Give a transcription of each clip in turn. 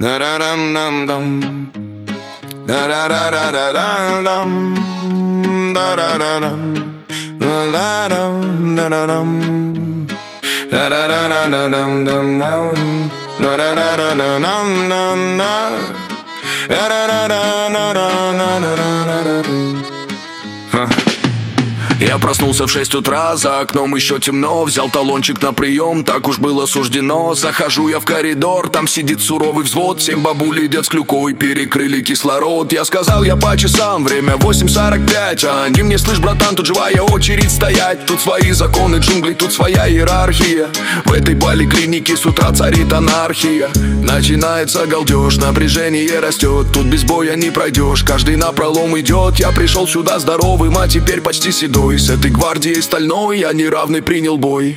Да-да-дам-дам-дам. Да-да-да-да-да-дам. Да-да-да-дам. Да-да-дам-да-да-дам. Да-да-да-да-да-дам-дам-дам. Да-да-да-да-да-дам-дам-дам. Да-да-да-да-да-да-да-да-да-да. Я проснулся в 6 утра, за окном еще темно. Взял талончик на прием, так уж было суждено. Захожу я в коридор, там сидит суровый взвод. 7 бабуль едят с клюкой, перекрыли кислород. Я сказал, я по часам, время 8:45. А они мне, слышь, братан, тут живая очередь стоять. Тут свои законы джунглей, тут своя иерархия. В этой поликлинике с утра царит анархия. Начинается галдеж, напряжение растет. Тут без боя не пройдешь, каждый напролом идет. Я пришел сюда здоровым, а теперь почти седой. С этой гвардией стальной я неравный принял бой.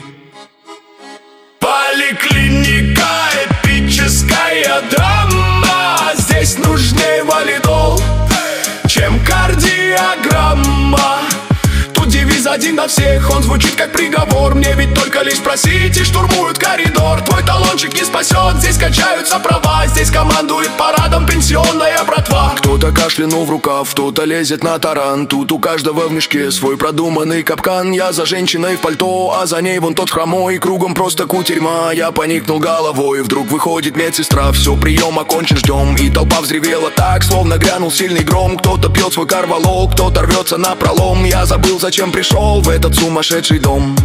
Поликлиника, эпическая драма. Здесь нужнее валидол, чем кардиограмма. Тут девиз один на всех, он звучит как приговор. Мне ведь только лишь спросить и штурмуют коридор. Твой талончик не спасет, здесь качаются права. Здесь командует парадом пенсионная братва. Кто-то кашлянул в рукав, кто-то лезет на таран. Тут у каждого в мешке свой продуманный капкан. Я за женщиной в пальто, а за ней вон тот хромой. Кругом просто кутерьма, я поникнул головой. Вдруг выходит медсестра, все, прием окончен, ждем. И толпа взревела так, словно грянул сильный гром. Кто-то пьет свой карвалол, кто-то рвется на пролом. Я забыл, зачем пришел в этот сумасшедший дом.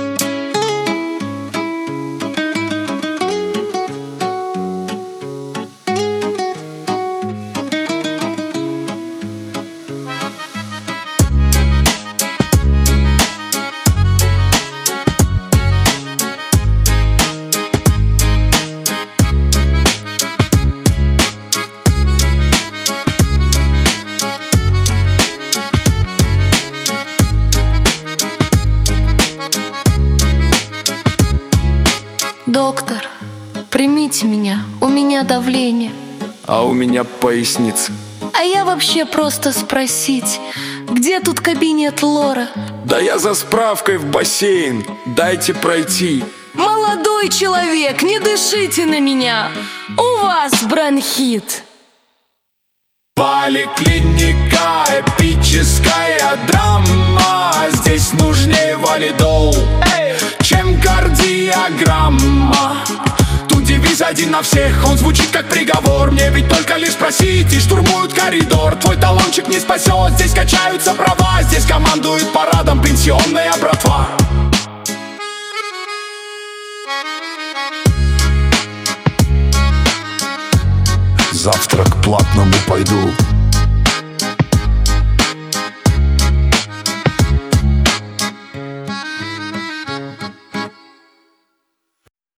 Доктор, примите меня, у меня давление. А у меня поясница. А я вообще просто спросить, где тут кабинет лора? Да я за справкой в бассейн, дайте пройти. Молодой человек, не дышите на меня, у вас бронхит. Поликлиника, эпическая драма. Здесь нужнее валидол, чем кардиограмма. Тут девиз один на всех, он звучит как приговор. Мне ведь только лишь спросить и штурмуют коридор. Твой талончик не спасет, здесь качаются права. Здесь командует парадом пенсионная братва. Завтра к платному пойду,